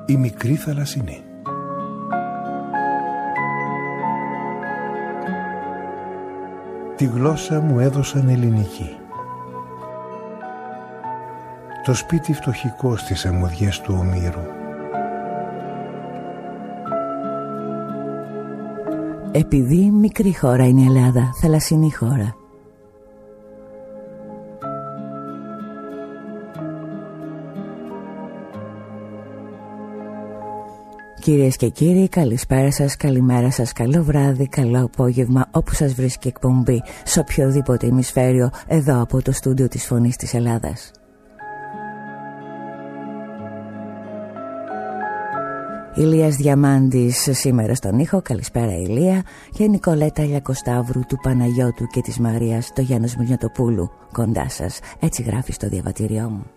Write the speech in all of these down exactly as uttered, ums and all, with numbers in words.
Η μικρή θαλασσινή. Τη γλώσσα μου έδωσαν ελληνική. Το σπίτι φτωχικό στις αμμουδιές του Ομήρου. Επειδή μικρή χώρα είναι η Ελλάδα, θαλασσινή χώρα. Κυρίες και κύριοι, καλησπέρα σας, καλημέρα σας, καλό βράδυ, καλό απόγευμα, όπου σας βρίσκει εκπομπή, σε οποιοδήποτε ημισφαίριο, εδώ από το στούντιο της Φωνής της Ελλάδας. Ηλίας Διαμάντης σήμερα στον ήχο, καλησπέρα Ηλία, και Νικολέτα Λιακοσταύρου του Παναγιώτου και της Μαρίας, το Γιάννος Μουνιωτοπούλου, κοντά σας, έτσι γράφει στο διαβατήριό μου.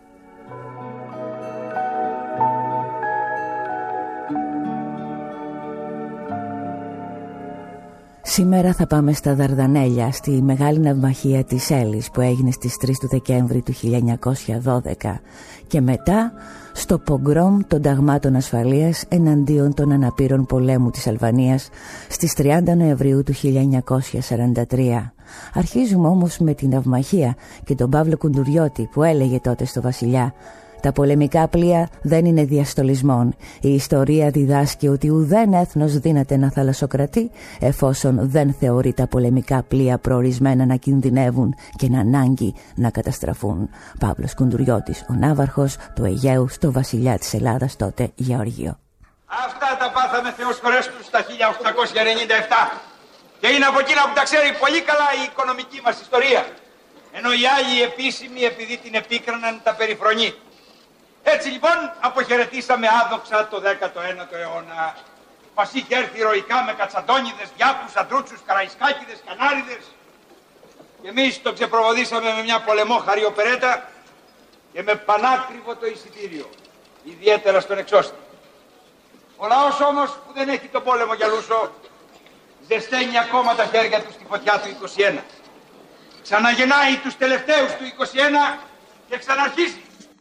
Σήμερα θα πάμε στα Δαρδανέλια, στη μεγάλη ναυμαχία της Έλλης που έγινε στις τρεις του Δεκέμβρη του χίλια εννιακόσια δώδεκα, και μετά στο πογκρόμ των ταγμάτων ασφαλείας εναντίον των αναπήρων πολέμου της Αλβανίας στις τριάντα Νοεμβρίου του χίλια εννιακόσια σαράντα τρία. Αρχίζουμε όμως με την ναυμαχία και τον Παύλο Κουντουριώτη που έλεγε τότε στο βασιλιά: «Τα πολεμικά πλοία δεν είναι διαστολισμών. Η ιστορία διδάσκει ότι ουδέν έθνος δύναται να θαλασσοκρατεί εφόσον δεν θεωρεί τα πολεμικά πλοία προορισμένα να κινδυνεύουν και να ανάγκη να καταστραφούν». Παύλος Κουντουριώτης, ο ναύαρχος του Αιγαίου στο βασιλιά της Ελλάδας τότε, Γεώργιο. Αυτά τα πάθαμε Θεός χωρέστους στα χίλια οκτακόσια ενενήντα επτά και είναι από εκείνα που τα ξέρει πολύ καλά η οικονομική μας ιστορία, ενώ οι άλλοι επίσημοι, επειδή την επίκραναν, τα περιφρονεί. Έτσι λοιπόν αποχαιρετήσαμε άδοξα το δέκατο ένατο αιώνα. Μας είχε έρθει ηρωικά με κατσαντώνιδες, διάπους, αντρούτσους, καραϊσκάκιδες, κανάριδες, και εμείς το ξεπροβοδίσαμε με μια πολεμόχαρη οπερέτα και με πανάκριβο το εισιτήριο, ιδιαίτερα στον εξώστη. Ο λαός όμως που δεν έχει τον πόλεμο για λούσο ζεσταίνει ακόμα τα χέρια του στη φωτιά του είκοσι ένα. Ξαναγεννάει τους τελευταίους του είκοσι ένα και ξαναρχίζει.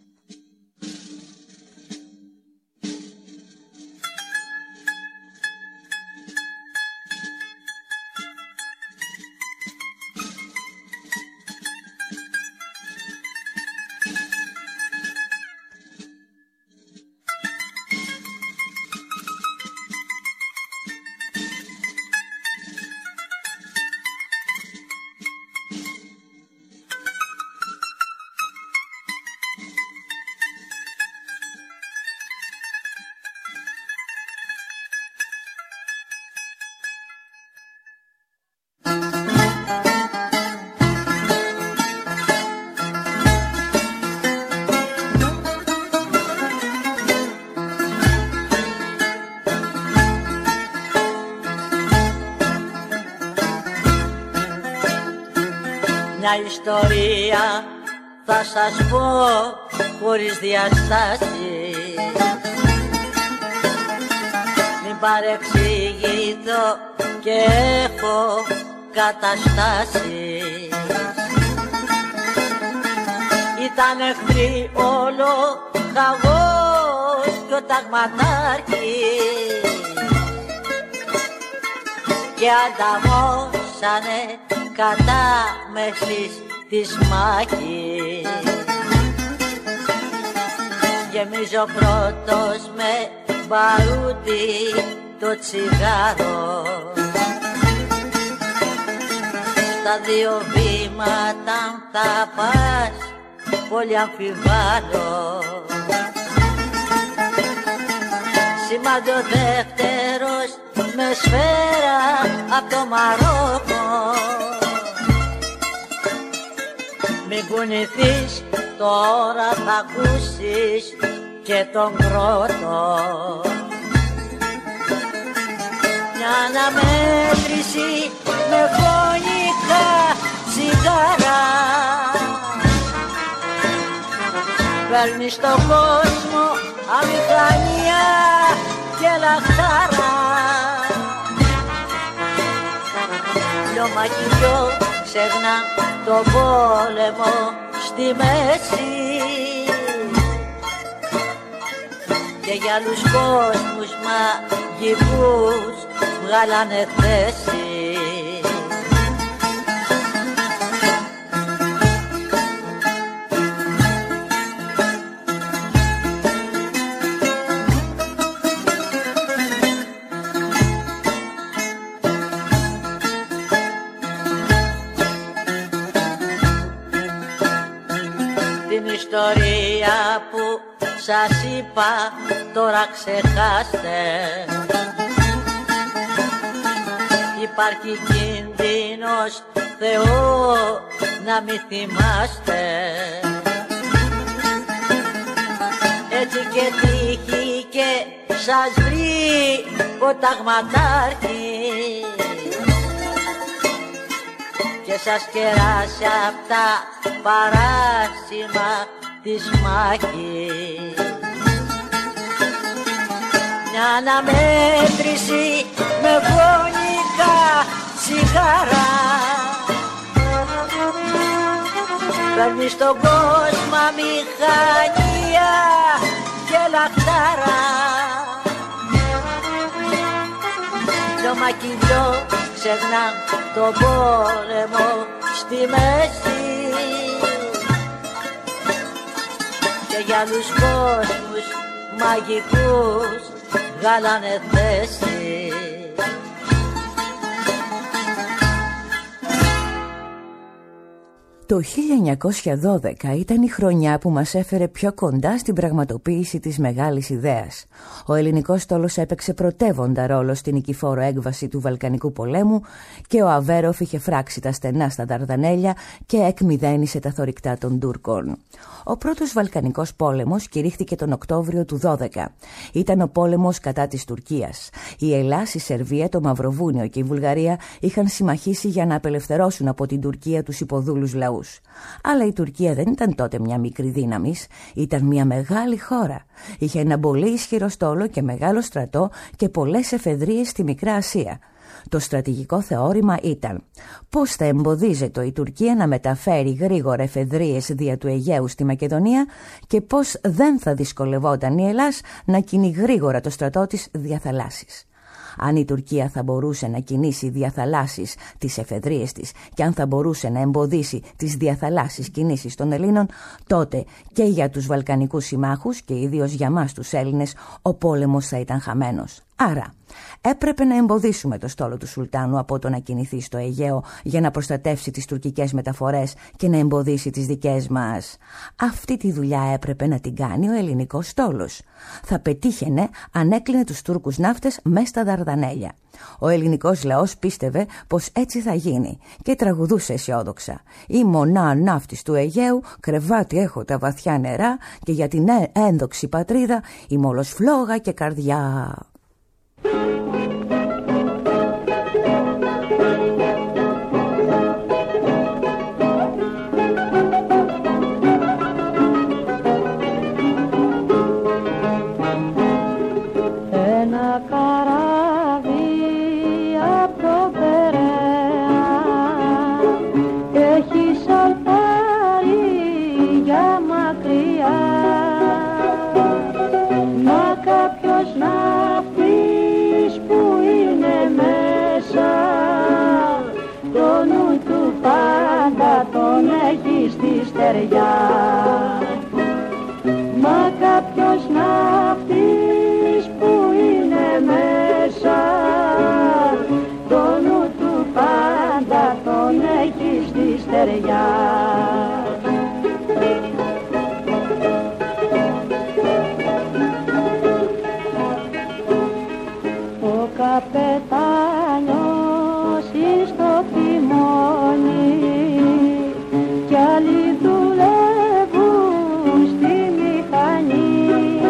Μια ιστορία θα σας πω χωρίς διαστάσεις, μην παρεξηγήσω και έχω καταστάσεις. Ήταν εχθροί όλο χαγός και ο ταγματάρχης και ανταμώσανε κατά μέσης της μάχης. Γεμίζω πρώτος με μπαρούτι το τσιγάρο, στα δύο βήματα θα πας πολύ αμφιβάλλω. Σημάδι ο δεύτερος με σφαίρα απ' το Μαρόκο. Μην κουνηθείς, τώρα θα ακούσεις και τον κρότο. Μια αναμέτρηση με φωνικά τσιγάρα παίρνει στον κόσμο αμηχανία και λαχτάρα. Λιώμα κι δυο ξεχνά το πόλεμο στη μέση και και για άλλους κόσμους μαγικούς βγάλανε θέση. Ιστορία που σας είπα τώρα ξεχάστε. Υπάρχει κίνδυνος Θεό να μη θυμάστε. Έτσι και τύχει και σας βρει ο ταγματάρχης και σας κεράσει απ' τα παράσημα της μάχης. Μια αναμέτρηση με γονικά τσιγάρα παίρνει στον κόσμο μηχανία και λαχτάρα. Δυο μακιδιό ξεχνά τον πόλεμο στη μέση και για άλλους κόσμους μαγικούς βγάλανε θέση. Το χίλια εννιακόσια δώδεκα ήταν η χρονιά που μας έφερε πιο κοντά στην πραγματοποίηση της μεγάλης ιδέας. Ο ελληνικός στόλος έπαιξε πρωτεύοντα ρόλο στην νικηφόρο έκβαση του Βαλκανικού πολέμου και ο Αβέροφ είχε φράξει τα στενά στα Δαρδανέλια και εκμηδένισε τα θωρηκτά των Τούρκων. Ο πρώτος Βαλκανικός πόλεμος κηρύχθηκε τον Οκτώβριο του δώδεκα. Ήταν ο πόλεμος κατά της Τουρκίας. Η Ελλάς, η Σερβία, το Μαυροβούνιο και η Βουλγαρία είχαν συμμαχήσει για να απελευθερώσουν από την Τουρκία τους υποδούλους λαούς. Αλλά η Τουρκία δεν ήταν τότε μια μικρή δύναμη, ήταν μια μεγάλη χώρα. Είχε ένα πολύ ισχυρό στόλο και μεγάλο στρατό και πολλές εφεδρείες στη Μικρά Ασία. Το στρατηγικό θεώρημα ήταν πώς θα εμποδίζεται η Τουρκία να μεταφέρει γρήγορα εφεδρείες δια του Αιγαίου στη Μακεδονία και πώς δεν θα δυσκολευόταν η Ελλάς να κινεί γρήγορα το στρατό της δια θαλάσσης. Αν η Τουρκία θα μπορούσε να κινήσει διαθαλάσσεις τις εφεδρείες της και αν θα μπορούσε να εμποδίσει τις διαθαλάσσεις κινήσεις των Ελλήνων, τότε και για τους Βαλκανικούς συμμάχους και ιδίως για μας τους Έλληνες ο πόλεμος θα ήταν χαμένος. Άρα έπρεπε να εμποδίσουμε το στόλο του Σουλτάνου από το να κινηθεί στο Αιγαίο για να προστατεύσει τις τουρκικές μεταφορές και να εμποδίσει τις δικές μας. Αυτή τη δουλειά έπρεπε να την κάνει ο ελληνικός στόλος. Θα πετύχαινε αν έκλεινε τους Τούρκους ναύτες μέσα στα Δαρδανέλια. Ο ελληνικός λαός πίστευε πως έτσι θα γίνει και τραγουδούσε αισιόδοξα. «Η μονά ναύτης του Αιγαίου, κρεβάτι έχω τα βαθιά νερά και για την ένδοξη πατρίδα είμαι όλος φλόγα και καρδιά». Ένα καράβι απ' το Περαία έχει σαλπάρει για μακριά, μα κάποιος ναύτης που είναι μέσα το νου του πάντα τον έχει στη στεριά. Μα κάποιος ναύτης που είναι μέσα το νου του πάντα τον έχει στη στεριά. Ο καπετάνιος στο τιμόνι κι άλλοι δουλεύουν στη μηχανή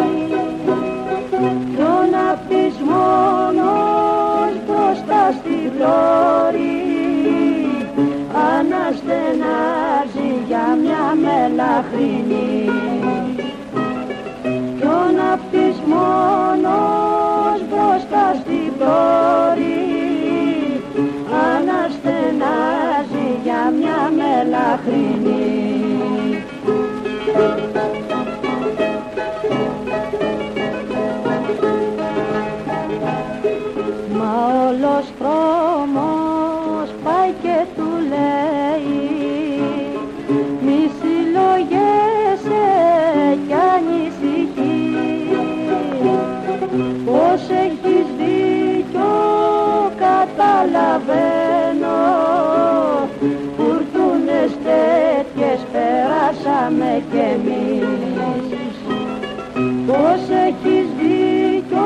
κι ο ναύτης μόνος μπροστά στη πλώρη αναστενάζει για μια μελαχρινή κι ο ναύτης μόνος μπροστά στη πλώρη πως έχεις δίκιο καταλαβαίνω, φουρτούνες τέτοιες περάσαμε κι εμείς. Πως έχεις δίκιο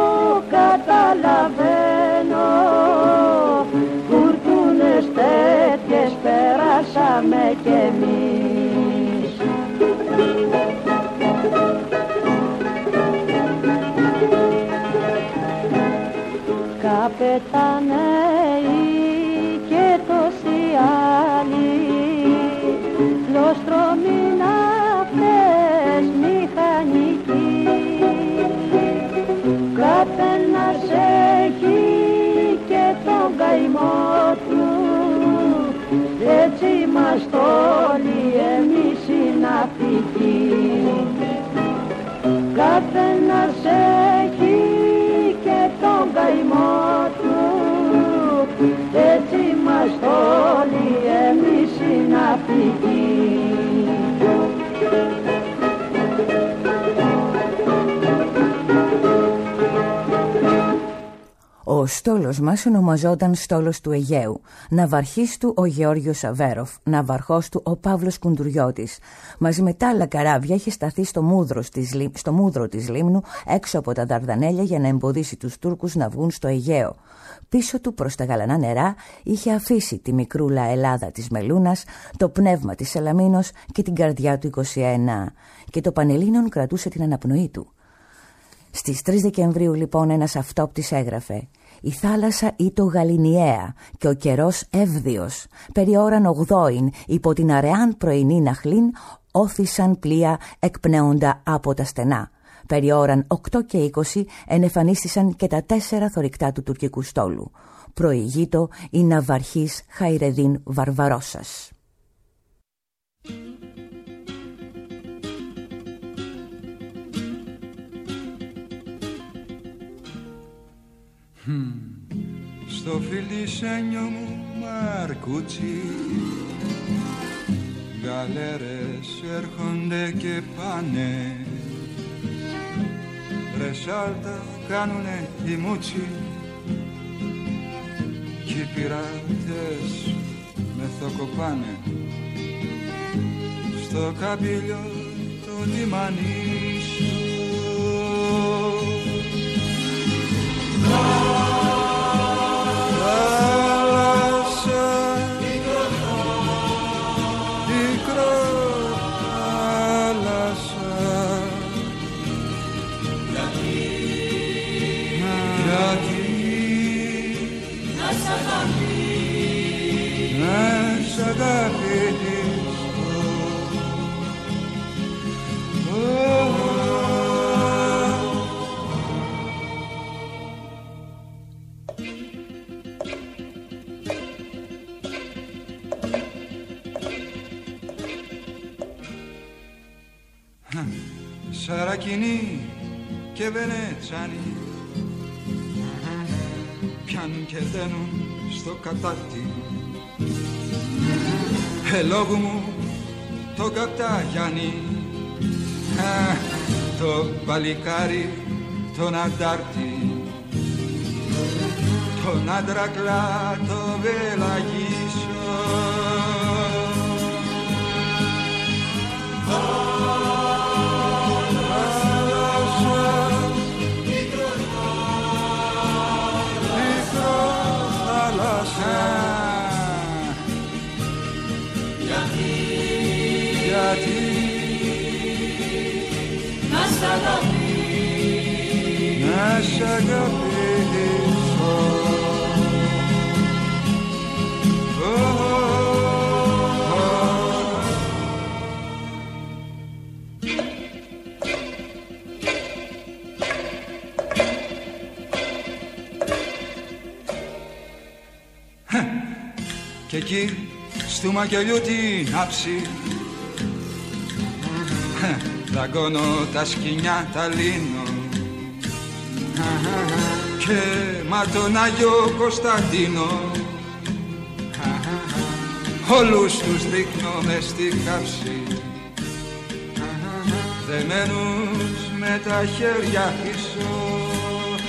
καταλαβαίνω, φουρτούνες τέτοιες περάσαμε κι εμείς. Καπεταναίοι και τόσοι άλλοι, φλόστρομοι ναύτες μηχανικοί, καθένας έχει και τον καημό του, έτσι είμαστε όλοι εμείς οι ναυτικοί. Καθένας έχει και τον καημό του, έτσι είμαστε όλοι εμείς οι ναυτικοί. Ο στόλος μας ονομαζόταν στόλος του Αιγαίου. Ναυαρχής του ο Γεώργιος Αβέροφ, ναυαρχός του ο Παύλος Κουντουριώτης. Μαζί με τα άλλα καράβια είχε σταθεί στο μούδρο, της, στο μούδρο της λίμνου έξω από τα Δαρδανέλια για να εμποδίσει τους Τούρκους να βγουν στο Αιγαίο. Πίσω του προς τα γαλανά νερά είχε αφήσει τη μικρούλα Ελλάδα της Μελούνας, το πνεύμα της Σελαμίνος και την καρδιά του είκοσι ένα. Και το Πανελλήνιον κρατούσε την αναπνοή του. Στις τρεις Δεκεμβρίου λοιπόν ένας αυτόπτης έγραφε: «Η θάλασσα ήτο γαληνιαία και ο καιρός εύδιος. Περί ώραν ογδόην υπό την αρεάν πρωινή ναχλήν όθησαν πλοία εκπνέοντα από τα στενά. Περί ώραν οκτώ και είκοσι ενεφανίστησαν και τα τέσσερα θωρηκτά του τουρκικού στόλου. Προηγείτο η ναυαρχής Χαϊρεδίν Βαρβαρώσας». Στο φιλισένιο μου μαρκούτσι, γαλέρες έρχονται και πάνε, ρεσάλτα κάνουνε οι μούτσι κι οι πειράτες μεθοκοπάνε στο καμπύλιο το λιμανί σου. Θάλασσα, μικρό θάλασσα, γιατί, γιατί να σ' αγαπήσω, να σ' αγαπήσω, Σαρακινή και Βενετσάνη πιάνουν και δένουν στο κατάρτι, ελόγου μου το Καπταγιάννη, το παλικάρι τον αντάρτη, τον άντρακλα το βελαγίσο. Γιατί να σ' αγαπήσω, να σ' αγαπήσω, και εκεί στου μακελιού την άψη δαγκώνω τα σκοινιά τα λύνω και μα τον Άγιο Κωνσταντίνο όλους τους δείχνω μες στη χάψη, δεμένους με τα χέρια πίσω.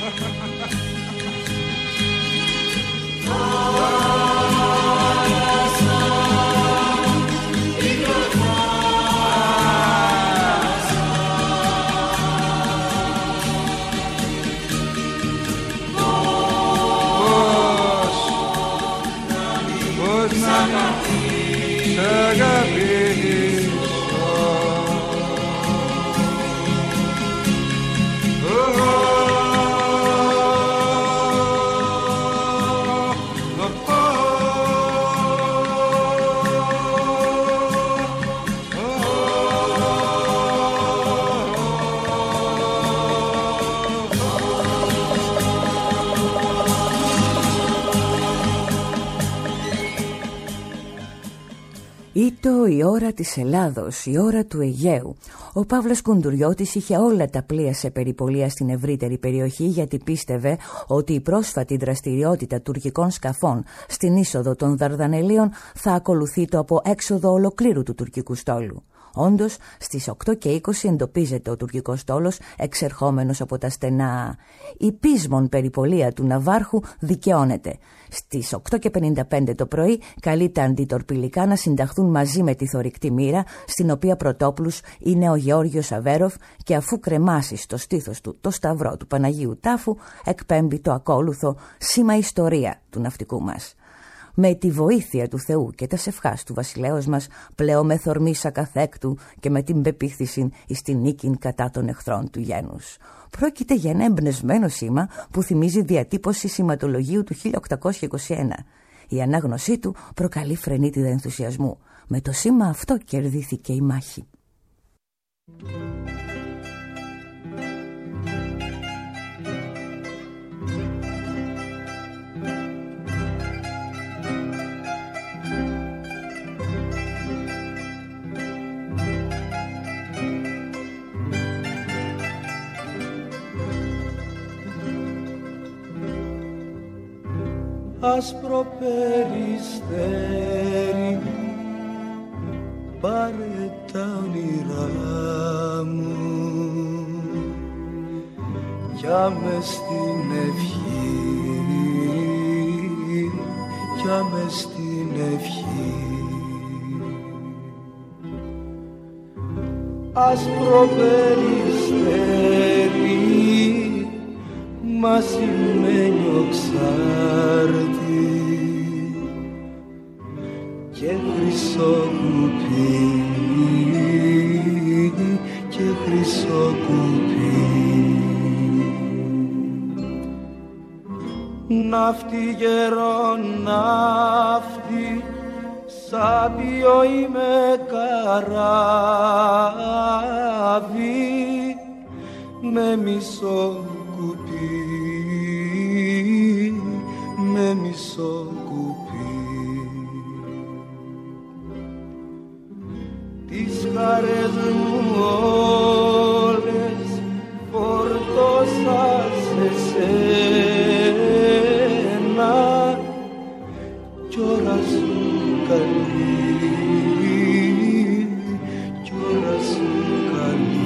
Ήτο η ώρα της Ελλάδος, η ώρα του Αιγαίου. Ο Παύλος Κουντουριώτης είχε όλα τα πλοία σε περιπολία στην ευρύτερη περιοχή, γιατί πίστευε ότι η πρόσφατη δραστηριότητα τουρκικών σκαφών στην είσοδο των Δαρδανελίων θα ακολουθεί το από έξοδο ολοκλήρου του τουρκικού στόλου. Όντως, στις οκτώ και είκοσι εντοπίζεται ο τουρκικός στόλος εξερχόμενος από τα στενά. Η πείσμον περιπολία του ναυάρχου δικαιώνεται. Στις οκτώ και πενήντα πέντε το πρωί καλεί τα αντιτορπιλικά να συνταχθούν μαζί με τη θωρηκτή μοίρα, στην οποία πρωτόπλους είναι ο Γεώργιος Αβέροφ, και αφού κρεμάσει στο στήθος του το σταυρό του Παναγίου Τάφου, εκπέμπει το ακόλουθο σήμα ιστορία του ναυτικού μας. Με τη βοήθεια του Θεού και τα σευχάς του βασιλέως μας, πλέον με θορμής ακαθέκτου και με την πεποίθηση εις την νίκην κατά των εχθρών του γένους. Πρόκειται για ένα εμπνευσμένο σήμα που θυμίζει διατύπωση σηματολογίου του χίλια οκτακόσια είκοσι ένα. Η ανάγνωσή του προκαλεί φρενίτιδα ενθουσιασμού. Με το σήμα αυτό κερδίθηκε η μάχη. Άσπρο περιστέρι, πάρε τα όνειρά μου, για μες στην ευχή, για μες στην ευχή. Άσπρο περιστέρι, μασημένιο ξάρτι και χρυσό κουπί, και χρυσό κουπί. Ναύτη γερό ναύτη, σάπιο είμαι καράβι, με μισό κουπί, με μισό κουπί. Τις χαρές μου όλες φορτώσα σε σένα, κι ώρα σου καλή, κι ώρα σου καλή.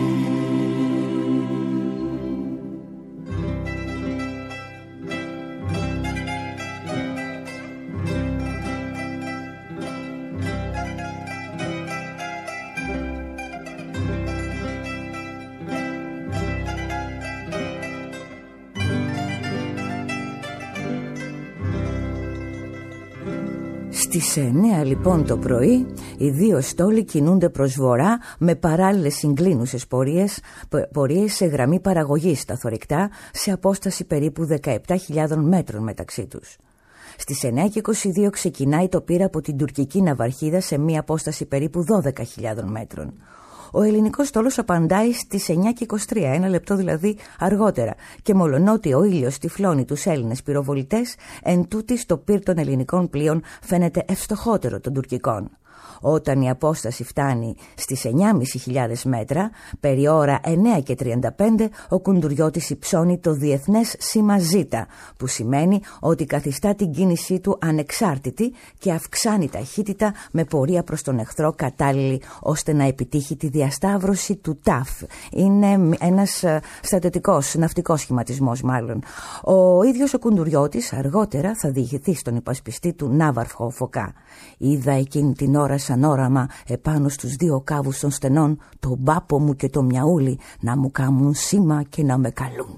Στις εννέα λοιπόν το πρωί οι δύο στόλοι κινούνται προς βορρά με παράλληλες συγκλίνουσες πορείες, πορείες σε γραμμή παραγωγής στα θωρηκτά, σε απόσταση περίπου δεκαεπτά χιλιάδων μέτρων μεταξύ τους. Στις εννέα και είκοσι δύο ξεκινάει το πείρα από την τουρκική ναυαρχίδα σε μία απόσταση περίπου δώδεκα χιλιάδων μέτρων. Ο ελληνικός στόλος απαντάει στις εννέα και είκοσι τρία, ένα λεπτό δηλαδή αργότερα, και μολονότι ο ήλιος τυφλώνει τους Έλληνες πυροβολητές, εν τούτη στο πυρ των ελληνικών πλοίων φαίνεται ευστοχότερο των τουρκικών. Όταν η απόσταση φτάνει στις εννιά χιλιάδες πεντακόσια μέτρα, περί ώρα εννέα και τριάντα πέντε, ο Κουντουριώτης υψώνει το διεθνές σήμα Ζ, που σημαίνει ότι καθιστά την κίνησή του ανεξάρτητη και αυξάνει ταχύτητα με πορεία προς τον εχθρό κατάλληλη ώστε να επιτύχει τη διασταύρωση του ΤΑΦ. Είναι ένας στρατιωτικός, ναυτικός σχηματισμός μάλλον. Ο ίδιος ο Κουντουριώτης αργότερα θα διηγηθεί στον υπασπιστή του ναύαρχο Φωκά. Είδα εκείνη την ώρα σαν όραμα επάνω στους δύο κάβους των στενών τον μπάπο μου και το μιαούλι να μου κάμουν σήμα και να με καλούν.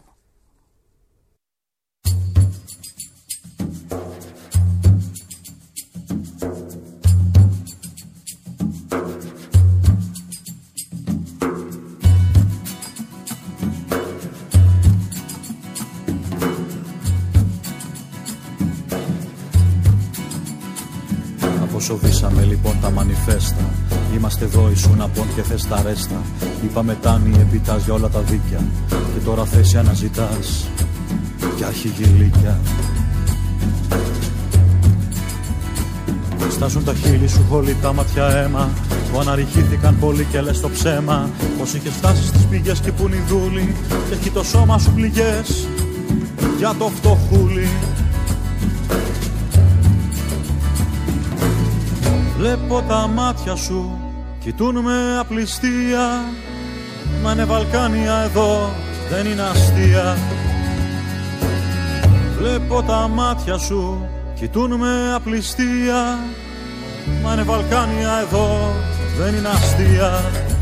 Αποσοβήσαμε λοιπόν τα μανιφέστα. Είμαστε εδώ, ήσουν απόν και θες τα ρέστα. Είπαμε τάνη, επιτάς για όλα τα δίκια. Και τώρα θέση αναζητάς για αρχηγηλίκια. Στάζουν τα χείλη σου χολή τα μάτια αίμα, που αναρριχήθηκαν πολύ και λες το ψέμα. Πως είχες φτάσει στις πηγές και που είναι η δούλη, και έχει το σώμα σου πληγές για το φτωχούλι. Βλέπω τα μάτια σου, κοιτούν με απληστία, μα είναι Βαλκάνια εδώ, δεν είναι αστεία. Βλέπω τα μάτια σου, κοιτούν με απληστία, μα είναι Βαλκάνια εδώ, δεν είναι αστεία.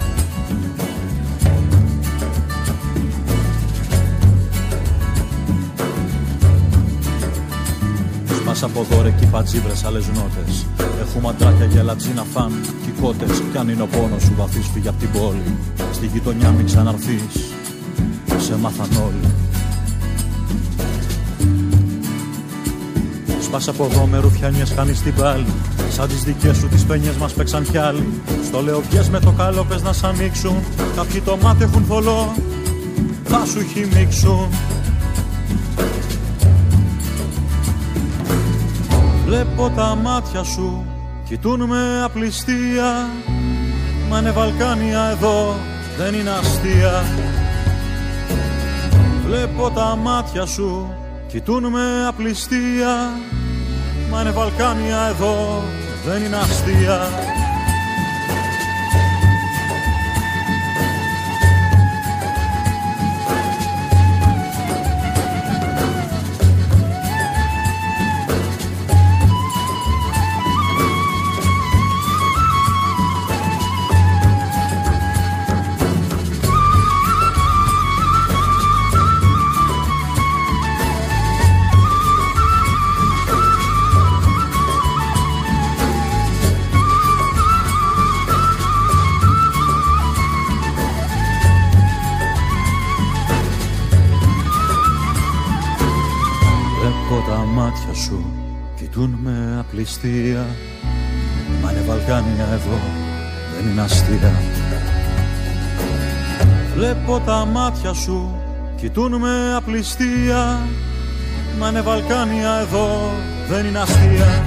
Σπάσα από εδώ ρε κι πατζίβρες άλλες νότες, έχουμε αντράκια για λατζίνα φαν κι κότες. Κι αν είναι ο πόνος σου βαθύς φύγε απ' την πόλη, στη γειτονιά μην ξαναρθείς, σε μάθαν όλοι. Σπάσα από εδώ με ρουφιανιές χάνεις την πάλη, σαν τις δικές σου τις πένιες μας παίξαν κι άλλοι. Στο λέω βγες με το καλό πες να σ' ανοίξουν, κάποιοι το μάτι έχουν θολό, θα σου χυμίξουν. Βλέπω τα μάτια σου, κοιτούν με απληστία, μα είναι Βαλκάνια εδώ, δεν είναι αστεία. Βλέπω τα μάτια σου, κοιτούν με απληστία, μα είναι Βαλκάνια εδώ, δεν είναι αστεία. Σου κοιτούν με απληστία, μα είναι Βαλκάνια εδώ, δεν είναι αστεία. Βλέπω τα μάτια σου, κοιτούν με απληστία, μα είναι Βαλκάνια εδώ, δεν είναι αστεία.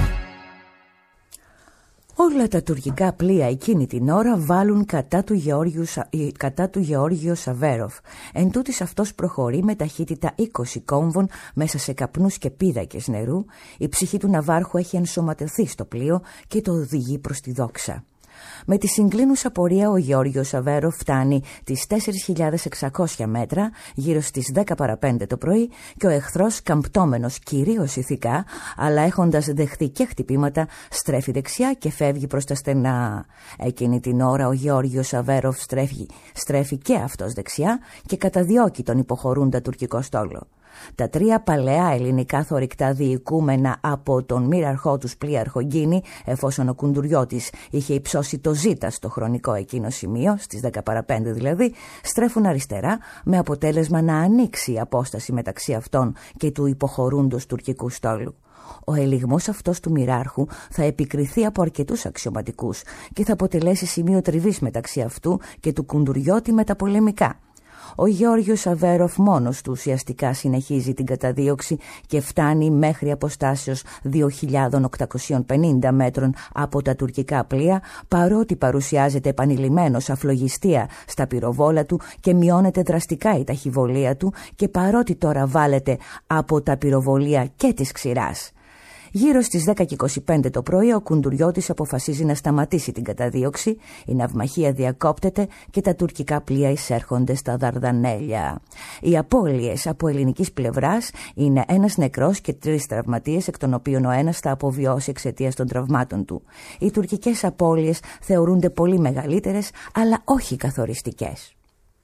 Όλα τα τουρκικά πλοία εκείνη την ώρα βάλουν κατά του Γεώργιου, κατά του Γεώργιο Σαβέροφ. Εν τούτης αυτός προχωρεί με ταχύτητα είκοσι κόμβων μέσα σε καπνούς και πίδακες νερού. Η ψυχή του ναυάρχου έχει ενσωματωθεί στο πλοίο και το οδηγεί προς τη δόξα. Με τη συγκλίνουσα πορεία ο Γεώργιος Σαβέροφ φτάνει τις τέσσερις χιλιάδες εξακόσια μέτρα γύρω στις δέκα παρά πέντε το πρωί και ο εχθρός, καμπτόμενος κυρίως ηθικά αλλά έχοντας δεχθεί και χτυπήματα, στρέφει δεξιά και φεύγει προς τα στενά. Εκείνη την ώρα ο Γεώργιος Σαβέροφ στρέφει, στρέφει και αυτός δεξιά και καταδιώκει τον υποχωρούντα τουρκικό στόλο. Τα τρία παλαιά ελληνικά θωρηκτά διοικούμενα από τον μοιραρχό τους πλοίαρχο Γκίνη, εφόσον ο Κουντουριώτης είχε υψώσει το ζήτα στο χρονικό εκείνο σημείο, στις δέκα παρά πέντε δηλαδή, στρέφουν αριστερά με αποτέλεσμα να ανοίξει η απόσταση μεταξύ αυτών και του υποχωρούντος τουρκικού στόλου. Ο ελιγμός αυτός του μοιράρχου θα επικριθεί από αρκετούς αξιωματικούς και θα αποτελέσει σημείο τριβής μεταξύ αυτού και του Κουντουριώτη με τα πολεμικά. Ο Γεώργιος Σαβέροφ μόνος του ουσιαστικά συνεχίζει την καταδίωξη και φτάνει μέχρι αποστάσεως δύο χιλιάδες οκτακόσια πενήντα μέτρων από τα τουρκικά πλοία, παρότι παρουσιάζεται επανειλημμένος αφλογιστία στα πυροβόλα του και μειώνεται δραστικά η ταχυβολία του και παρότι τώρα βάλεται από τα πυροβολία και της ξηράς. Γύρω στις δέκα και είκοσι πέντε το πρωί ο Κουντουριώτης αποφασίζει να σταματήσει την καταδίωξη, η ναυμαχία διακόπτεται και τα τουρκικά πλοία εισέρχονται στα Δαρδανέλια. Οι απώλειες από ελληνικής πλευράς είναι ένας νεκρός και τρεις τραυματίες, εκ των οποίων ο ένας θα αποβιώσει εξαιτίας των τραυμάτων του. Οι τουρκικές απώλειες θεωρούνται πολύ μεγαλύτερες, αλλά όχι καθοριστικές.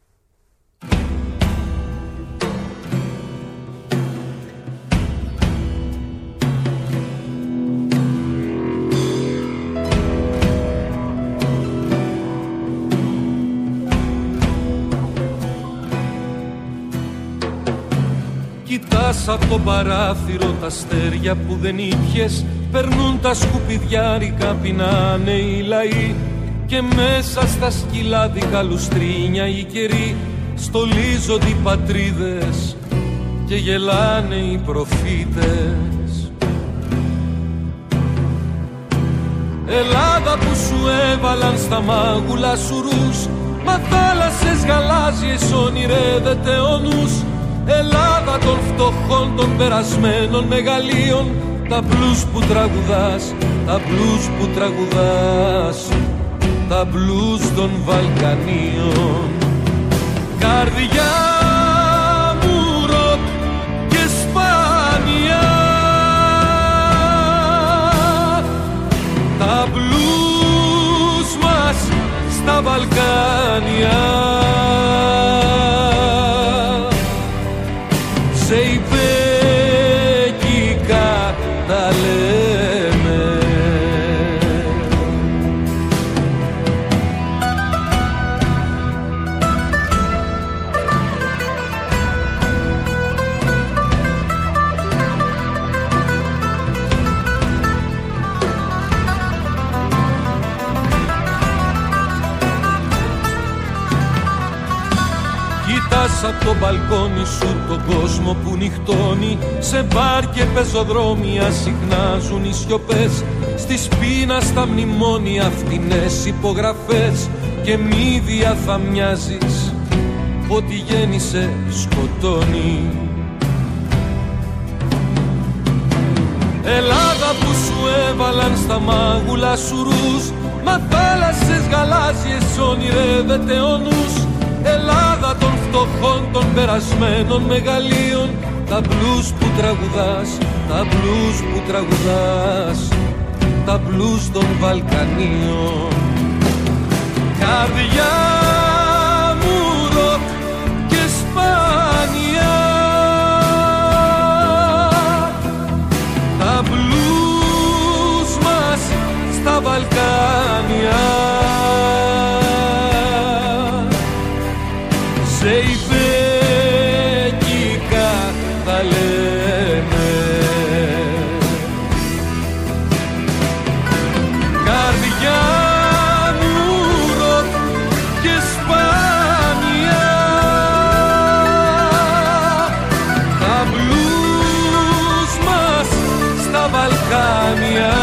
Κοιτάς από το παράθυρο τα αστέρια που δεν ήπιες, περνούν τα σκουπιδιάρικα, πεινάνε οι λαοί και μέσα στα σκυλάδικα λουστρίνια οι καιροί στολίζονται οι πατρίδες και γελάνε οι προφήτες. Ελλάδα που σου έβαλαν στα μάγουλα σουρούς, μα θάλασσες γαλάζιες όνειρεύεται ο νους. Ελλάδα των φτωχών, των περασμένων μεγαλείων, τα μπλούς που τραγουδάς, τα μπλούς που τραγουδάς, τα μπλούς των Βαλκανίων. Καρδιά μου ροκ και Σπάνια, τα μπλούς μας στα Βαλκάνια. Σε υπέκικα τα λέμε. Κοιτάς απ' το μπαλκόνι σου τον κόσμο που νυχτώνει. Σε μπαρ και πεζοδρόμια συχνάζουν οι σιωπές. Στη σπίνα στα μνημόνια φτηνές υπογραφές. Και μύδια θα μοιάζεις, ό,τι γέννησε σκοτώνει. Ελλάδα που σου έβαλαν στα μάγουλα σουρούς, μα θάλασσες γαλάζιες όνειρεύεται ο νους. Ελλάδα των φτωχών, των περασμένων μεγαλείων, τα μπλούς που τραγουδάς, τα μπλούς που τραγουδάς, τα μπλούς των Βαλκανίων. Καρδιά μου ροκ και Σπάνια, τα μπλούς μας στα Βαλκάνια. Σε υπέκικα τα λέμε. Καρδιά μου ροκ και Σπάνια, τα μπλούς μας στα Βαλκάνια.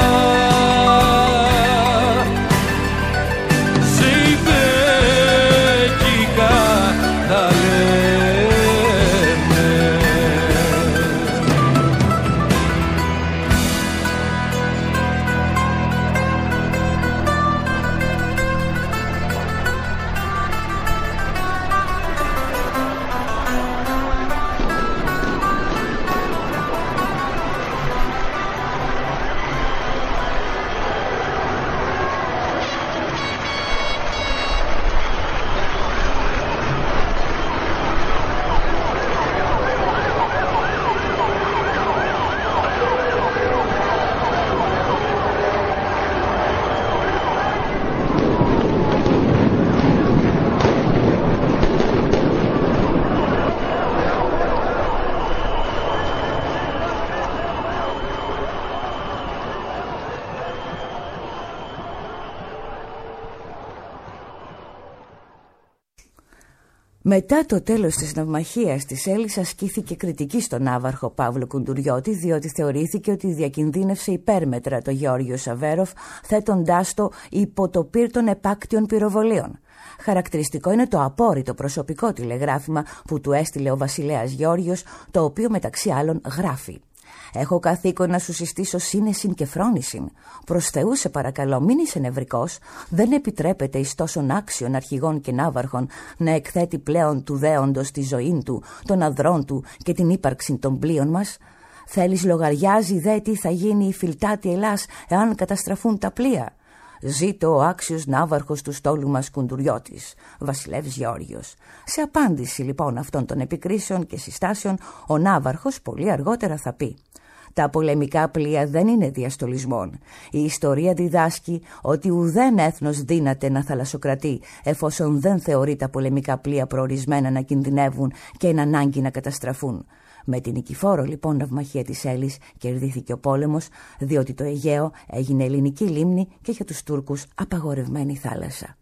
Μετά το τέλος της ναυμαχίας της Έλλης ασκήθηκε κριτική στον ναύαρχο Παύλο Κουντουριώτη, διότι θεωρήθηκε ότι διακινδύνευσε υπέρμετρα το Γεώργιο Σαβέροφ, θέτοντάς το υπό το πυρ των επάκτιων πυροβολίων. Χαρακτηριστικό είναι το απόρριτο προσωπικό τηλεγράφημα που του έστειλε ο βασιλέας Γεώργιος, το οποίο μεταξύ άλλων γράφει: «Έχω καθήκον να σου συστήσω σύνεσιν και φρόνησιν. Προς Θεού σε παρακαλώ, μην είσαι νευρικός. Δεν επιτρέπεται εις τόσων άξιων αρχηγών και ναύαρχων να εκθέτει πλέον του δέοντος τη ζωή του, των ανδρών του και την ύπαρξη των πλοίων μας. Θέλεις λογαριάζει δε τι θα γίνει η φιλτάτη Ελλάς εάν καταστραφούν τα πλοία. Ζήτω ο άξιος ναύαρχος του στόλου μας Κουντουριώτης, βασιλεύς Γεώργιος». Σε απάντηση λοιπόν αυτών των επικρίσεων και συστάσεων, ο ναύαρχος πολύ αργότερα θα πει: «Τα πολεμικά πλοία δεν είναι διαστολισμών. Η ιστορία διδάσκει ότι ουδέν έθνος δύναται να θαλασσοκρατεί, εφόσον δεν θεωρεί τα πολεμικά πλοία προορισμένα να κινδυνεύουν και εν ανάγκη να καταστραφούν». Με την νικηφόρο λοιπόν ναυμαχία της Έλλης κερδίθηκε ο πόλεμος, διότι το Αιγαίο έγινε ελληνική λίμνη και για τους Τούρκους απαγορευμένη θάλασσα.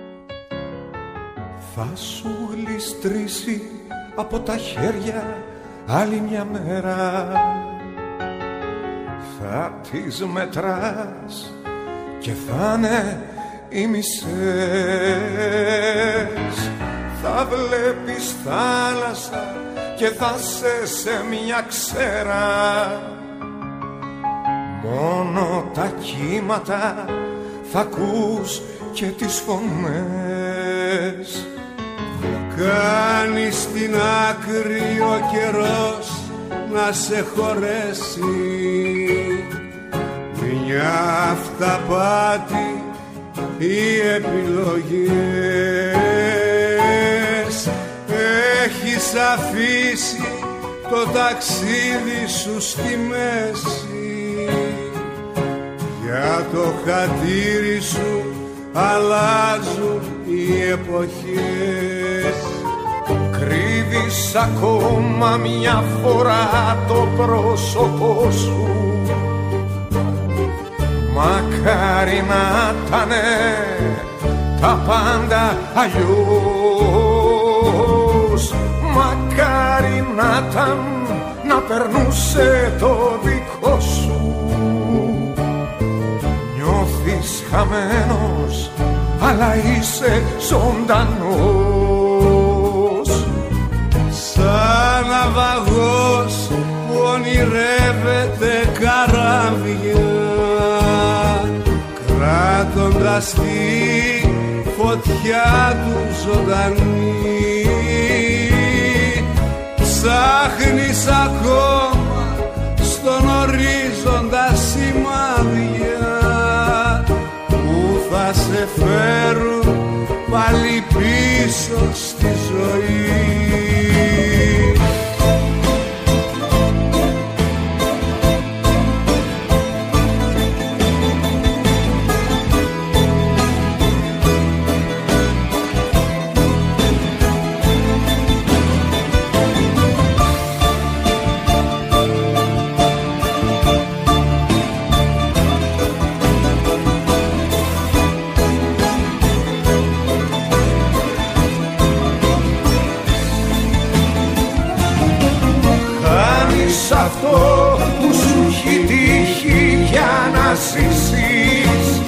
Θα σου γλιστρήσει από τα χέρια άλλη μια μέρα θα τις μετράς και θα είναι οι μισές. Θα βλέπεις θάλασσα και θα σε σε μια ξέρα. Μόνο τα κύματα θα ακούς και τις φωνές. Κάνεις στην άκρη ο καιρός να σε χωρέσει. Μια αυταπάτη οι επιλογές. Έχεις αφήσει το ταξίδι σου στη μέση. Για το χατήρι σου αλλάζουν οι εποχές. Κρύβεις ακόμα μια φορά το πρόσωπό σου. Μακάρι να ήτανε τα πάντα αλλιώς. Μακάρι να ήταν να περνούσε το δικό σου. Νιώθεις χαμένος αλλά είσαι ζωντανός. Σαν ναυαγός που ονειρεύεται καράβια, κράτοντας τη φωτιά του ζωντανή. Ψάχνεις ακόμα στον ορίζοντα σημάδια που θα σε φέρουν πάλι πίσω στη ζωή. Αυτό που σου έχει τύχει για να ζήσεις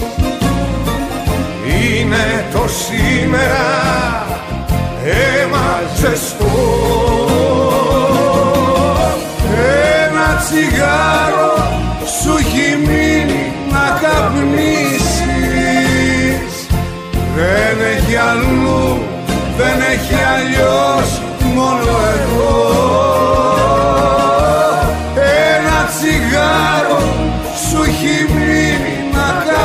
είναι το σήμερα αίμα ζεστό. Ένα τσιγάρο σου έχει μείνει να καπνίσεις. Δεν έχει αλλού, δεν έχει αλλιώς, μόνο εδώ. Τσιγάρο σου έχει μείνει να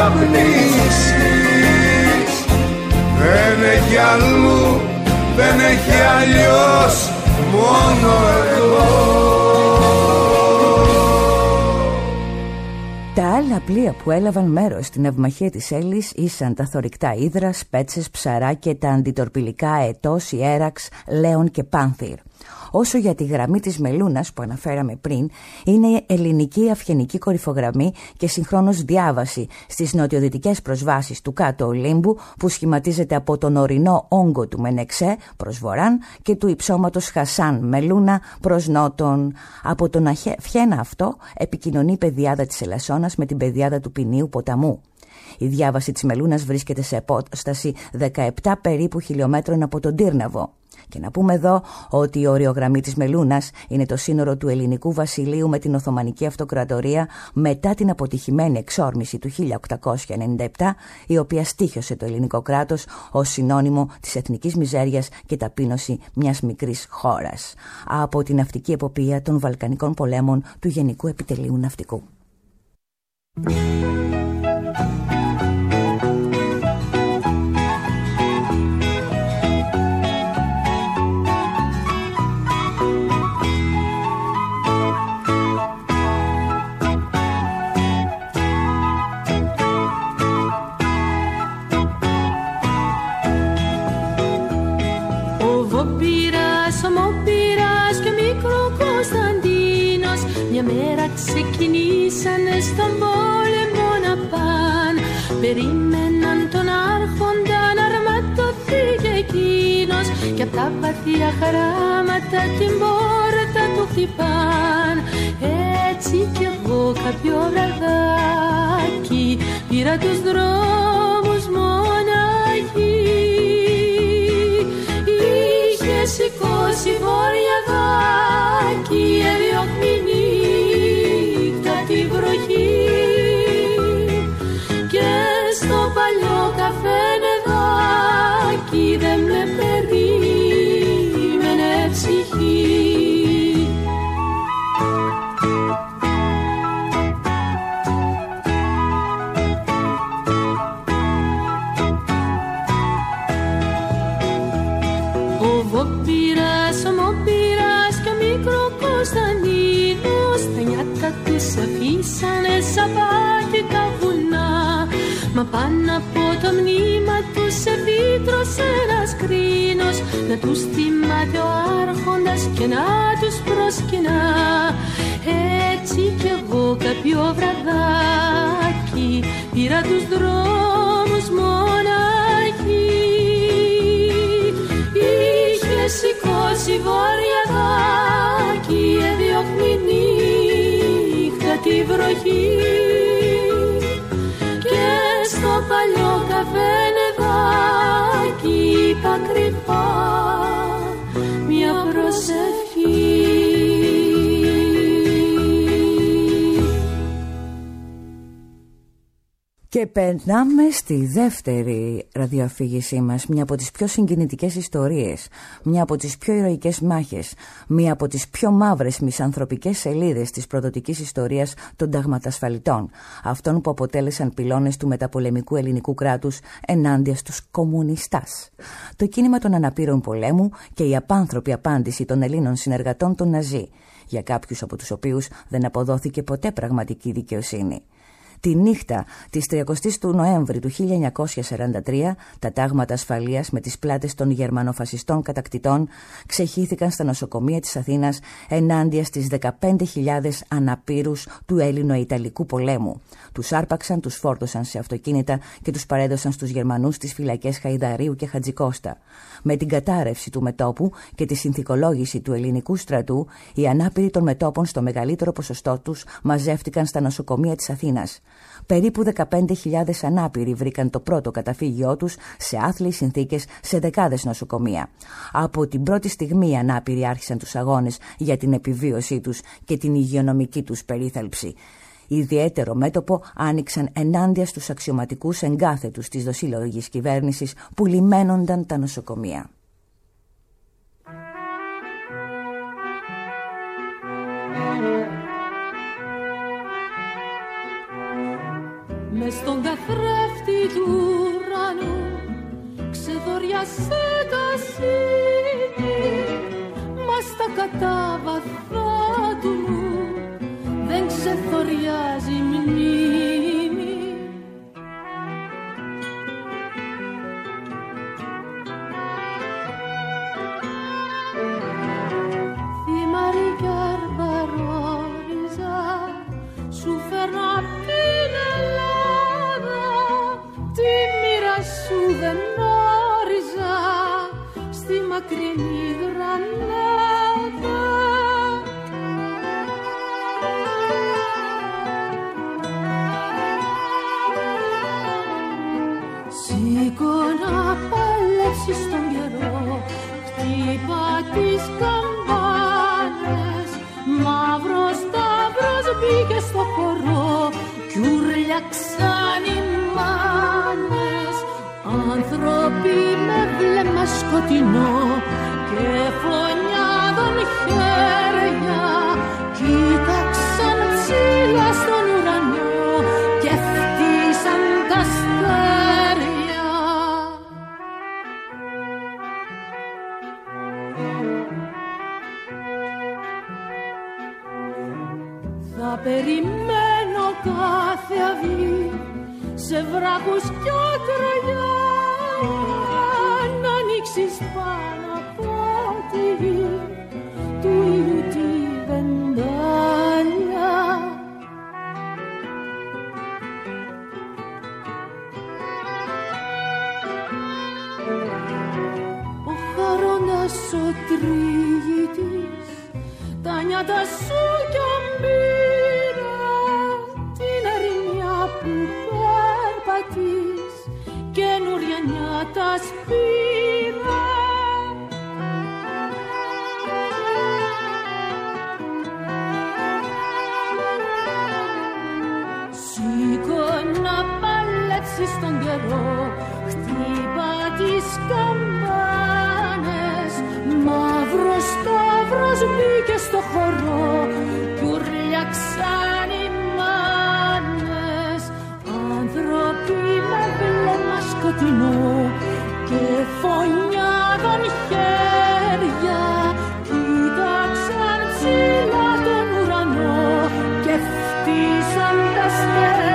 καπνίσεις. Δεν έχει αλλού, δεν έχει αλλιώς, μόνο εδώ. Τα άλλα πλοία που έλαβαν μέρος στην ναυμαχία της Έλλης ήσαν τα θωρηκτά Ύδρα, Σπέτσες, Ψαρά και τα αντιτορπιλικά Αετός, Ιέραξ, Λέων και Πάνθυρ. Όσο για τη γραμμή της Μελούνας που αναφέραμε πριν, είναι ελληνική αυγενική κορυφογραμμή και συγχρόνως διάβαση στις νοτιοδυτικές προσβάσεις του Κάτω Ολύμπου, που σχηματίζεται από τον ορεινό όγκο του Μενεξέ προς βορράν και του υψώματος Χασάν Μελούνα προς νότον. Από τον αυχένα αυτό επικοινωνεί η πεδιάδα της Ελασσόνας με την πεδιάδα του Ποινίου ποταμού. Η διάβαση της Μελούνας βρίσκεται σε απόσταση δεκαεπτά περίπου χιλιόμετρων από τον Τύρναβο. Και να πούμε εδώ ότι η οριογραμμή της Μελούνας είναι το σύνορο του ελληνικού βασιλείου με την Οθωμανική Αυτοκρατορία μετά την αποτυχημένη εξόρμηση του χίλια οκτακόσια ενενήντα επτά, η οποία στοίχιωσε το ελληνικό κράτος ως συνώνυμο της εθνικής μιζέριας και ταπείνωση μιας μικρής χώρας. Από την ναυτική εποπία των Βαλκανικών πολέμων του Γενικού Επιτελείου Ναυτικού. Μια μέρα ξεκινήσανε στον πόλεμο να πάν. Περίμεναν τον άρχοντα να αρματωθεί κι εκείνος, κι απ' τα βαθιά χαράματα την πόρτα νύχτα του χτυπάν. Έτσι κι εγώ κάποιο βραδάκι πήρα τους δρόμους μοναχή. Είχε σηκώσει βορειαδάκι, έδιωχνη νύχτα τη βροχή. Και στο παλιό καφενεδάκι δεν με περίμενε ψυχή. Αφήσανε σαπάκι τα βουνά, μα πάνω από το μνήμα τους εφήτρωσε ένας κρίνος να τους θυμάται ο άρχοντας και να τους προσκυνά. Έτσι κι εγώ κάποιο βραδάκι πήρα τους δρόμους μοναχή. Είχε σηκώσει βορειαδάκι, έδιωχνη τη βροχή. Και στο παλιό καφενεδάκι είπα κρυφά μια προσευχή. Και περνάμε στη δεύτερη ραδιοαφήγησή μας, μια από τις πιο συγκινητικές ιστορίες, μια από τις πιο ηρωικές μάχες, μια από τις πιο μαύρες μισανθρωπικές σελίδες της προδοτικής ιστορίας των ταγματασφαλιτών, αυτών που αποτέλεσαν πυλώνες του μεταπολεμικού ελληνικού κράτους ενάντια στους κομμουνιστάς. Το κίνημα των αναπήρων πολέμου και η απάνθρωπη απάντηση των Ελλήνων συνεργατών των Ναζί, για κάποιους από τους οποίους δεν αποδόθηκε ποτέ πραγματική δικαιοσύνη. Τη νύχτα της τριακοστής του Νοέμβρη του χίλια εννιακόσια σαράντα τρία, τα τάγματα ασφαλείας με τις πλάτες των γερμανοφασιστών κατακτητών ξεχύθηκαν στα νοσοκομεία της Αθήνας ενάντια στις δεκαπέντε χιλιάδες αναπήρους του Έλληνο-Ιταλικού πολέμου. Τους άρπαξαν, τους φόρτωσαν σε αυτοκίνητα και τους παρέδωσαν στους Γερμανούς στις φυλακές Χαϊδαρίου και Χατζικώστα. Με την κατάρρευση του μετόπου και τη συνθηκολόγηση του ελληνικού στρατού, οι ανάπηροι των μετόπων στο μεγαλύτερο ποσοστό τους μαζεύτηκαν στα νοσοκομεία της Αθήνας. Περίπου δεκαπέντε χιλιάδες ανάπηροι βρήκαν το πρώτο καταφύγιό τους σε άθλιες συνθήκες σε δεκάδες νοσοκομεία. Από την πρώτη στιγμή οι ανάπηροι άρχισαν τους αγώνες για την επιβίωσή τους και την υγειονομική τους περίθαλψη. Ιδιαίτερο μέτωπο άνοιξαν ενάντια στους αξιωματικούς εγκάθετους της δοσύλλογης κυβέρνησης που λιμένονταν τα νοσοκομεία. Μες στον καθρέφτη του ουρανού ξεδωριάσε τα σύνη, μα στα κατάβαθα του νου δεν ξεθοριάζει μνήμη. Θυμάρι κι αρβαρόριζα σου φέρνα απ' την Ελλάδα, τη μοίρα σου δεν όριζα στη μακρινή Γρανάδα. Σήκω να παλέψεις τον καιρό, χτύπα τις καμπάνες, μαύρος σταύρος μπήκε στο χορό κι ούρλιαξαν οι μάνες. Άνθρωποι με βλέμμα σκοτεινό και φωνιάδων χέρια κοίταξαν ψηλά στον ουρανό και φτύσαν τα αστέρια. Θα περιμένω κάθε αυγή σε βράχους κι άκραγιά να ανοίξεις πάνω από τη γη του ήλιου τη βεντάλια. Ο χαρώνας ο τρίγητης τα νιάτα σου κι αμπύρα, την ερημιά που περπατείς, καινούρια νιάτα σπήρα. Σήκω να παλέψεις τον καιρό, χτύπα τις καμπάνες, μαύρος σταύρος μπήκε στο χορό κι ουρλιαξαν οι μάνες. Άνθρωποι με βλέμμα σκοτεινό και φωνιάδων χέρια κοίταξαν ψηλά τον ουρανό και φτύσαν τα αστέρια.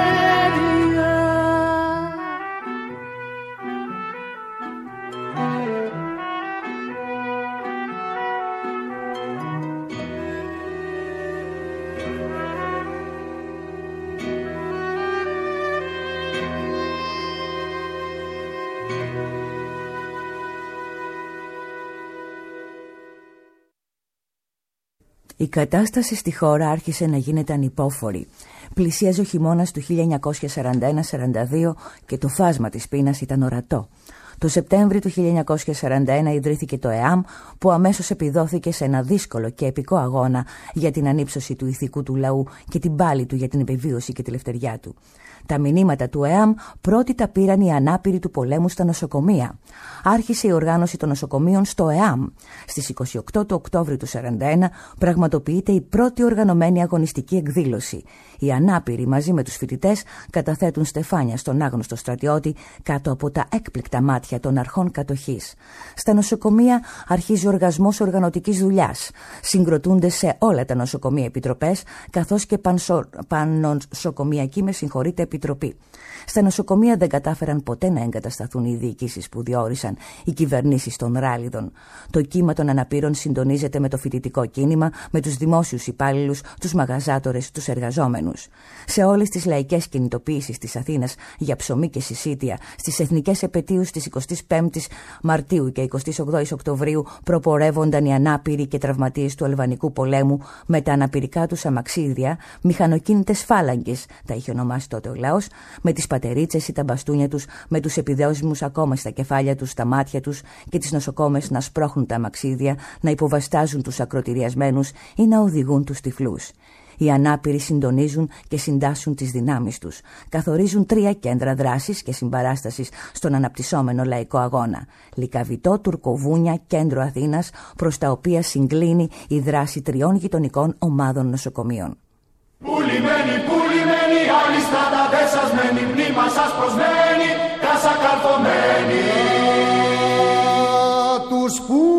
Η κατάσταση στη χώρα άρχισε να γίνεται ανυπόφορη. Πλησίαζε ο χειμώνας του χίλια εννιακόσια σαράντα ένα σαράντα δύο και το φάσμα της πείνας ήταν ορατό. Το Σεπτέμβρη του χίλια εννιακόσια σαράντα ένα ιδρύθηκε το ΕΑΜ, που αμέσως επιδόθηκε σε ένα δύσκολο και επικό αγώνα για την ανύψωση του ηθικού του λαού και την πάλη του για την επιβίωση και τη λευτεριά του. Τα μηνύματα του ΕΑΜ πρώτοι τα πήραν οι ανάπηροι του πολέμου στα νοσοκομεία. Άρχισε η οργάνωση των νοσοκομείων στο ΕΑΜ. Στις είκοσι οκτώ του Οκτώβρη του σαράντα ένα πραγματοποιείται η πρώτη οργανωμένη αγωνιστική εκδήλωση. Οι ανάπηροι μαζί με τους φοιτητές καταθέτουν στεφάνια στον άγνωστο στρατιώτη κάτω από τα έκπληκτα μάτια των αρχών κατοχής. Στα νοσοκομεία αρχίζει ο οργασμός οργανωτικής δουλειάς. Συγκροτούνται σε όλα τα νοσοκομεία επιτροπές, καθώς και πανσο... παννοσοκομιακή με συγχωρείτε επιτροπή. Στα νοσοκομεία δεν κατάφεραν ποτέ να εγκατασταθούν οι διοικήσεις που διόρισαν οι κυβερνήσεις των ράλιδων. Το κύμα των αναπήρων συντονίζεται με το φοιτητικό κίνημα, με τους δημόσιους υπάλληλους, τους μαγαζάτορες, τους εργαζόμενους. Σε όλες τις λαϊκές κινητοποίησεις της Αθήνας για ψωμί και συσίτια, στις εθνικές επετείους της εικοστής πέμπτης Μαρτίου και εικοστής ογδόης Οκτωβρίου προπορεύονταν οι ανάπηροι και τραυματίες του Αλβανικού πολέμου με τα αναπηρικά τους αμαξίδια, μηχανοκίνητες φάλαγγες, τα είχε ονομάσει τότε ο λαός, με τις πατερίτσες ή τα μπαστούνια τους, με τους επιδέσμους ακόμα στα κεφάλια τους, στα μάτια τους, και τις νοσοκόμες να σπρώχνουν τα αμαξίδια, να υποβαστάζουν τους ακροτηριασμένους ή να οδηγούν τους τυφλούς. Οι ανάπηροι συντονίζουν και συντάσσουν τις δυνάμεις τους. Καθορίζουν τρία κέντρα δράσης και συμπαράστασης στον αναπτυσσόμενο λαϊκό αγώνα. Λυκαβητό, Τουρκοβούνια, κέντρο Αθήνας, προς τα οποία συγκλίνει η δράση τριών γειτονικών ομάδων νοσοκομείων. Πουλημένοι, πουλημένοι, άλλοι στραταδέσασμένοι, μνήμα σας προσμένει, κάσα καρφωμένη. Τους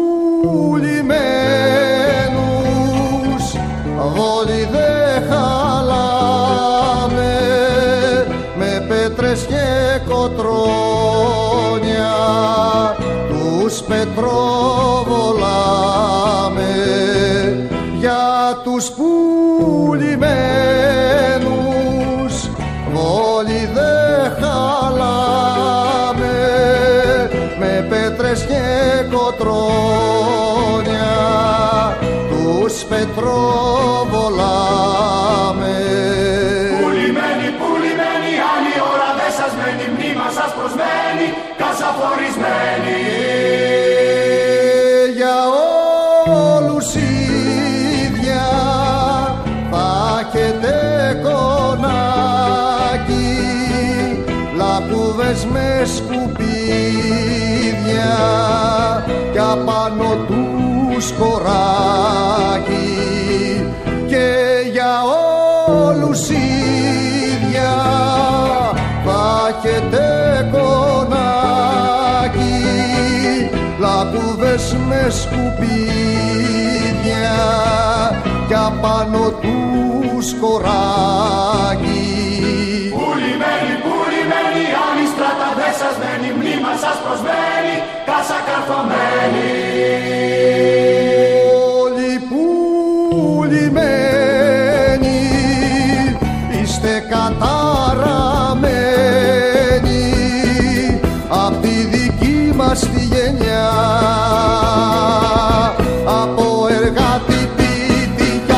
πουλημένους βόλοι δε χαλάμε, με πέτρες και κοτρώνια τους πετροβολάμε. Για τους πουλημένους βόλοι δε χαλάμε, με πέτρες και κοτρώνια τους πετροβολάμε. Πουλημένοι, πουλημένοι, άλλη ώρα δε σας μένει, μνήμα σας προσμένει, κασαφορισμένη. Για όλους ίδια θα έχετε κονάκι, λακκούβες με σκουπίδια κι απάνω τους κοράκι. Και για όλους ίδια θα έχετε κονάκι, λακκούβες με σκουπίδια κι απάνω τους κοράκι. Πουλημένοι, πουλημένοι, άλλοι στραταδέσασμένοι, μνήμα σας προσμένει, κάσα καρφωμένη. Όλοι πουλημένοι είστε καταραμένοι απ' τη δική μας τη γενιά, από εργάτη, ποιητή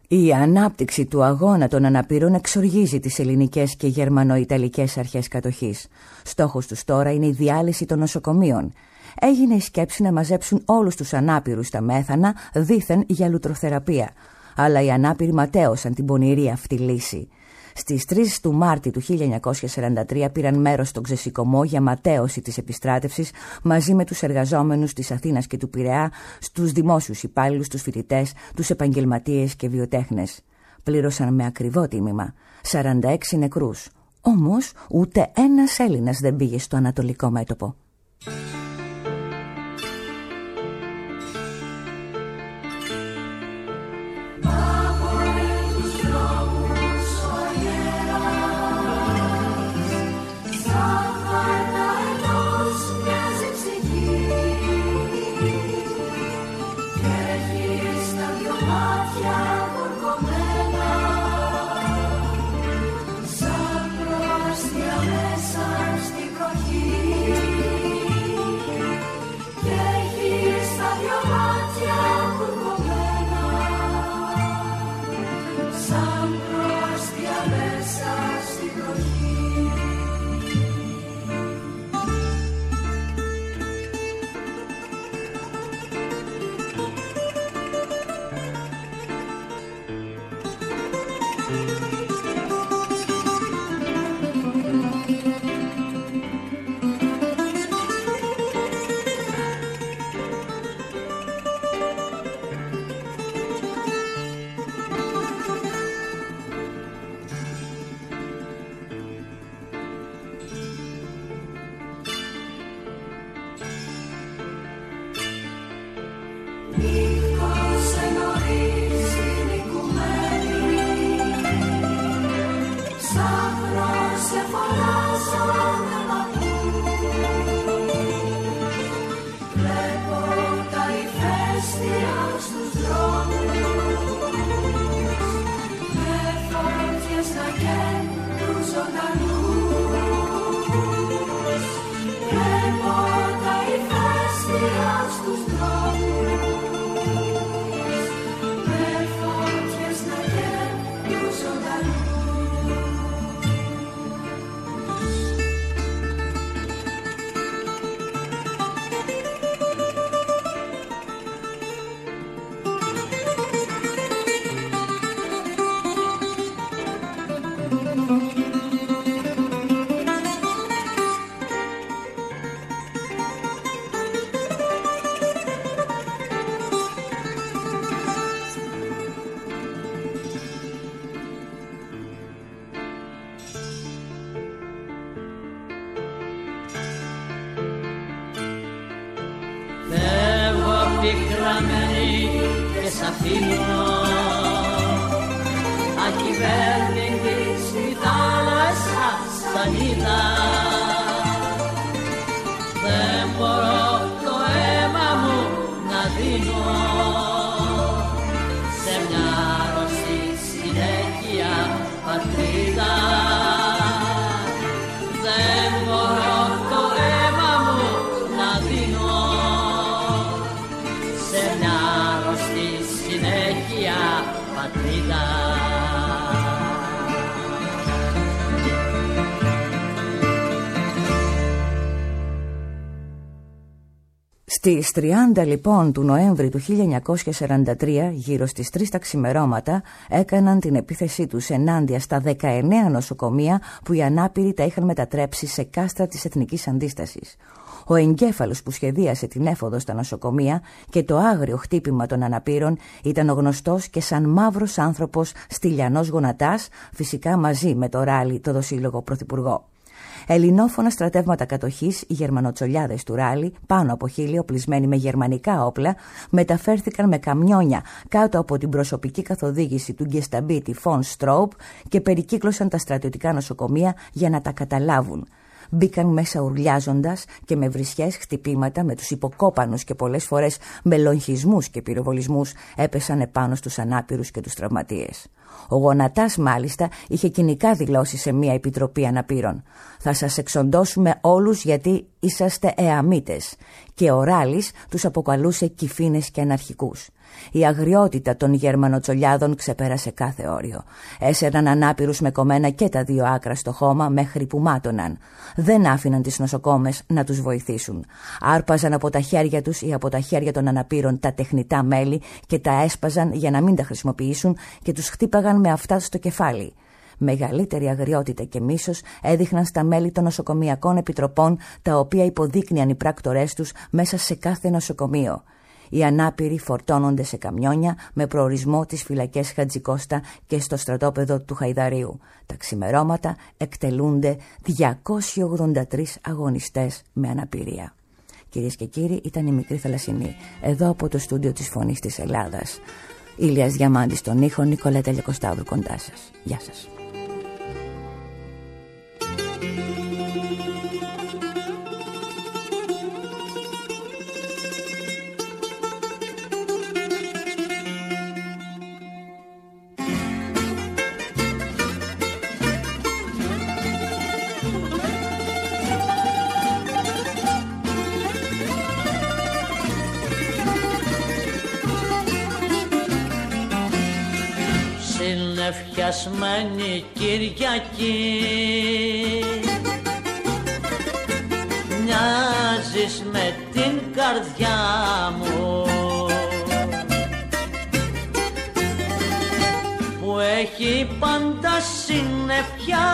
Η ανάπτυξη του αγώνα των αναπήρων εξοργίζει τις ελληνικές και γερμανοϊταλικές αρχές κατοχής. Στόχος τους τώρα είναι η διάλυση των νοσοκομείων. Έγινε η σκέψη να μαζέψουν όλους τους ανάπηρους στα μέθανα, δήθεν για λουτροθεραπεία. Αλλά οι ανάπηροι ματέωσαν την πονηρή αυτή λύση. Στις τρεις του Μάρτη του χίλια εννιακόσια σαράντα τρία πήραν μέρος στον ξεσηκωμό για ματέωση της επιστράτευσης μαζί με τους εργαζόμενους της Αθήνας και του Πειραιά, στους δημόσιους υπάλληλους, τους φοιτητές, τους επαγγελματίες και βιοτέχνες. Πλήρωσαν με ακριβό τίμημα σαράντα έξι νεκρούς. Όμως ούτε ένας Έλληνας δεν πήγε στο ανατολικό μέτωπο. πικραμένη και σ' αφήνω ακυβέρνητη στη θάλασσα σανίδα. Δεν μπορώ το αίμα μου να δίνω σε μια αρρωστή συνέχεια πατρίδα. Δεν μπορώ το αίμα μου να δίνω σε μια αρρωστή συνέχεια πατρίδα. Στις τριάντα λοιπόν του Νοέμβρη του χίλια εννιακόσια σαράντα τρία, γύρω στις τρεις τα ξημερώματα, έκαναν την επίθεσή τους ενάντια στα δεκαεννέα νοσοκομεία που οι ανάπηροι τα είχαν μετατρέψει σε κάστρα της εθνικής αντίστασης. Ο εγκέφαλος που σχεδίασε την έφοδο στα νοσοκομεία και το άγριο χτύπημα των αναπήρων ήταν ο γνωστός και σαν μαύρος άνθρωπος Στυλιανός Γονατάς, φυσικά μαζί με το Ράλι, το δοσύλλογο πρωθυπουργό. Ελληνόφωνα στρατεύματα κατοχής, οι γερμανοτσολιάδες του Ράλι, πάνω από χίλιοι οπλισμένοι με γερμανικά όπλα, μεταφέρθηκαν με καμιόνια κάτω από την προσωπική καθοδήγηση του γκεσταμπίτη Φον Στρόουπ και περικύκλωσαν τα στρατιωτικά νοσοκομεία για να τα καταλάβουν. Μπήκαν μέσα ουρλιάζοντας και με βρισιές χτυπήματα, με τους υποκόπανους και πολλές φορές με λογχισμούς και πυροβολισμούς έπεσαν επάνω στους ανάπηρους και τους τραυματίες. Ο Γονατάς μάλιστα είχε κοινικά δηλώσει σε μια επιτροπή αναπήρων: «Θα σας εξοντώσουμε όλους γιατί είσαστε εαμίτες». Και ο Ράλης τους αποκαλούσε κυφίνες και αναρχικούς. Η αγριότητα των Γερμανοτσολιάδων ξεπέρασε κάθε όριο. Έσαιρναν ανάπηρους με κομμένα και τα δύο άκρα στο χώμα μέχρι που μάτωναν. Δεν άφηναν τις νοσοκόμες να τους βοηθήσουν. Άρπαζαν από τα χέρια τους ή από τα χέρια των αναπήρων τα τεχνητά μέλη και τα έσπαζαν για να μην τα χρησιμοποιήσουν και τους χτύπαγαν με αυτά στο κεφάλι. Μεγαλύτερη αγριότητα και μίσος έδειχναν στα μέλη των νοσοκομιακών επιτροπών, τα οποία υποδείκνυαν οι πράκτορές τους μέσα σε κάθε νοσοκομείο. Οι ανάπηροι φορτώνονται σε καμιόνια με προορισμό τις φυλακές Χατζικώστα και στο στρατόπεδο του Χαϊδαρίου. Τα ξημερώματα εκτελούνται διακόσιοι ογδόντα τρεις αγωνιστές με αναπηρία. Κυρίες και κύριοι, ήταν η Μικρή Θαλασσινή, εδώ από το στούντιο της Φωνής της Ελλάδας. Ηλίας Διαμάντης στον ήχο, Νικολέτα Λεκοσταύρου κοντά σας. Γεια σας. Συνεφιασμένη Κυριακή, μοιάζεις με την καρδιά μου που έχει πάντα συννεφιά,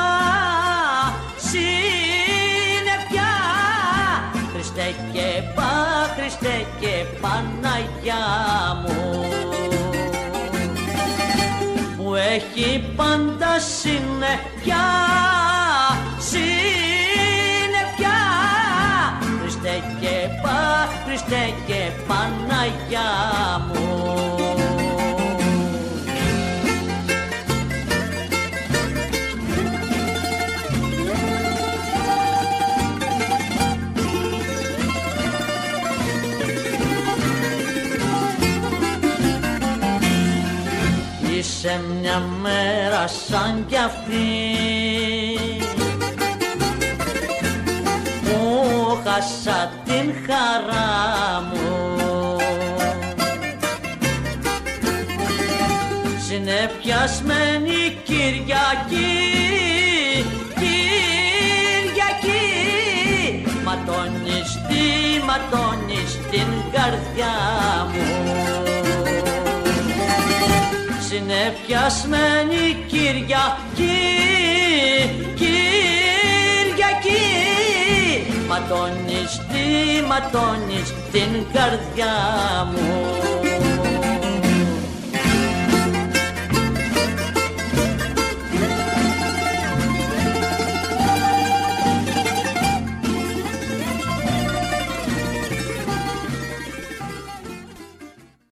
συννεφιά. Χριστέ και Πα, Χριστέ και Παναγιά μου που έχει πάντα συννεφιά, συννεφιά. Χριστέ και Πα, Χριστέ και Παναγιά μου. Σε μια μέρα σαν κι αυτή που χάσα την χαρά μου, συνεφιασμένη Κυριακή, Κυριακή. Ματώνεις τι, ματώνεις την καρδιά μου, συνεφιασμένη Κυριακή, Κυριακή. Ματώνεις τι, ματώνεις την καρδιά μου.